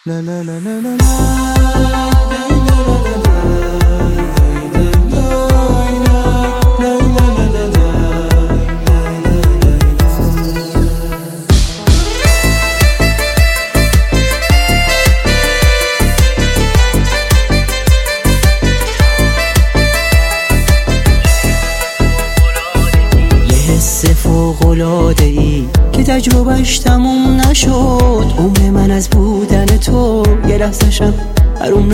لا لا لا لا لا لا. فوق‌العاده‌ای که تجربهش تموم نشد. عمر من از بودن تو یه لحظه‌شم حروم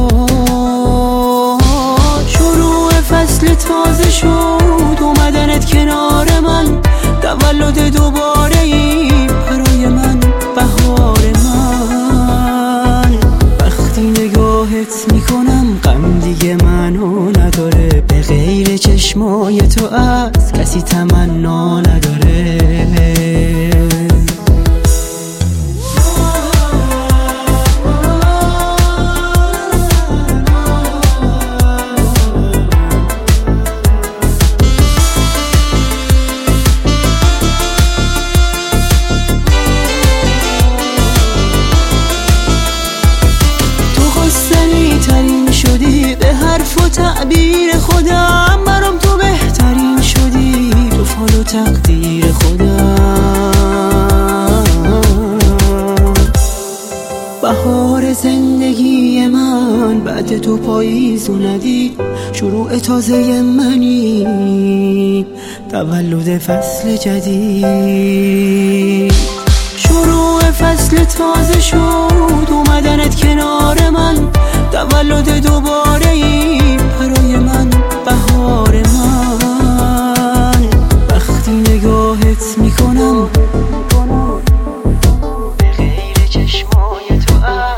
نشد. شروع فصل تازه شد، اومدنت کنار من، تولد دوباره‌ای برای من، بهار من. وقتی نگاهت میکنم غم دیگه منو نداره، به غیر چشمای تو از کسی تمنا نداره. به حرف و تعبیر خودم برام تو بهترین شدی، تو فال و تقدیر خودم. بهار زندگی من بعد تو پاییزو ندید، شروع تازه منی، تولد فصل جدید. شروع فصل تازه شد، اومدنت کنار من، تولد دوباره‌ای برای من، بهار من. وقتی نگاهت میکنم به غیر چشمای تو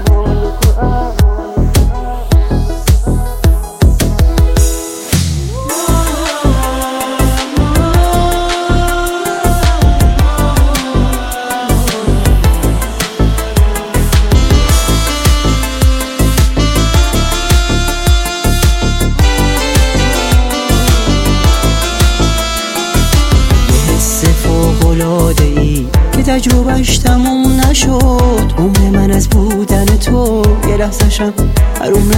فوق‌العاده‌ای که تجربهش تموم نشد. عمر من از بودن تو یه لحظه‌شم حروم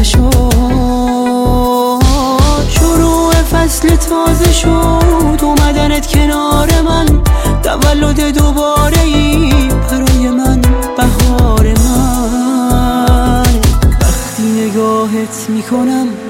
نشد. شروع فصل تازه شد، اومدنت کنار من، تولد دوباره‌ای برای من، بهار من. وقتی نگاهت میکنم